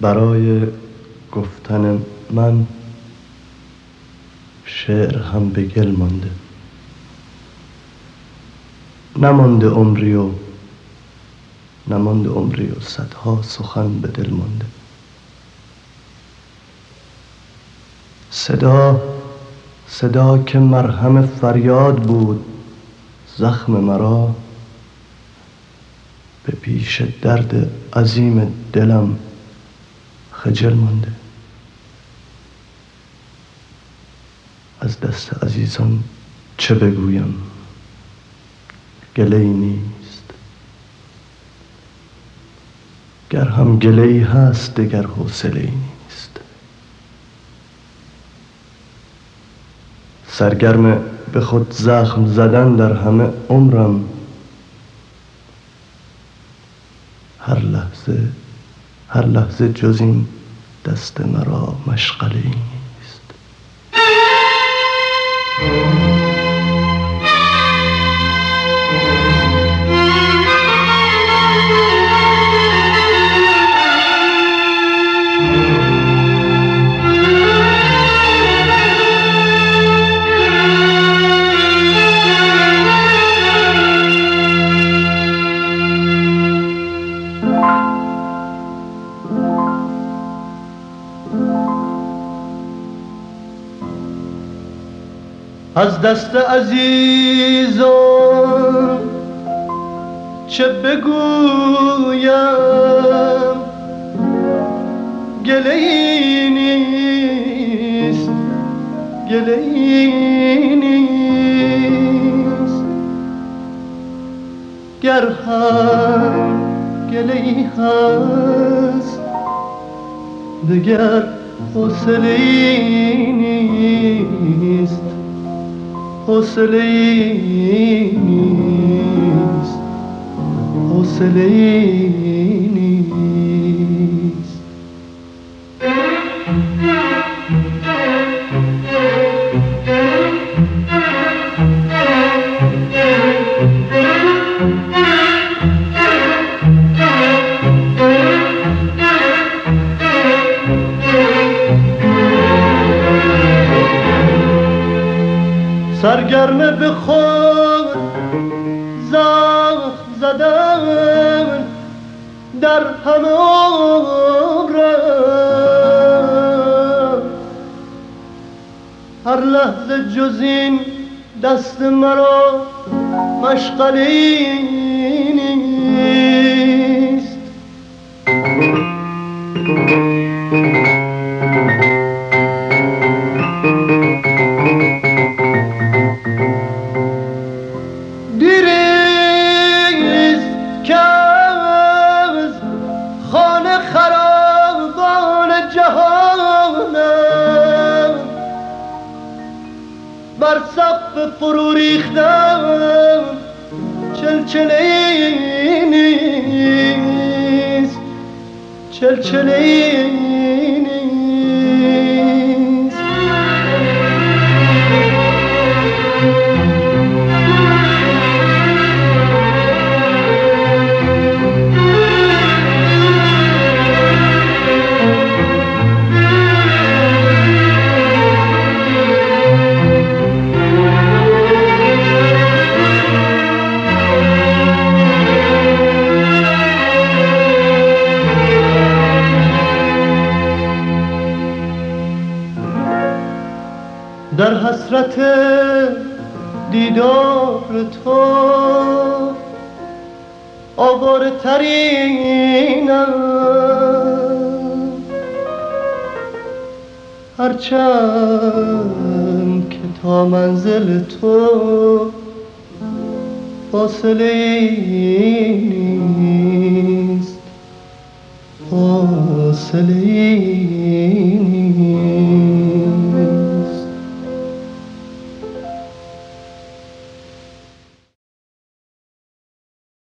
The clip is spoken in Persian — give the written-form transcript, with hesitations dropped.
برای گفتن من شعر هم به گل مانده، نمانده عمری و صدها سخن به دل مانده. صدا که مرهم فریاد بود زخم مرا، به پیش درد عظیم دلم خجل مانده. از دست عزیزان چه بگویم، گله‌ای نیست، گر هم گله‌ای هست دگر حوصله‌ای نیست. سرگرم به خود زخم زدن در همه عمرم، هر لحظه جز این دست مرا مشغله‌ای نیست. از دست عزیزان چه بگویم، گله‌ای نیست، گله‌ای نیست. گر هم گله‌ای هست دگر حوصله‌ای نیست، حوصله‌ای نیست، حوصله‌ای نیست. سرگرم به خود زخم زدن در همه عمرم، هر لحظه جز این دست مرا مشغله‌ای نیست. بر سقف فرو ریختم چلچله‌ای نیست، چلچله‌ای نیست. در حسرت دیدار تو آواره ترینم، هرچند که تا منزل تو فاصله‌ای نیست، فاصله‌ای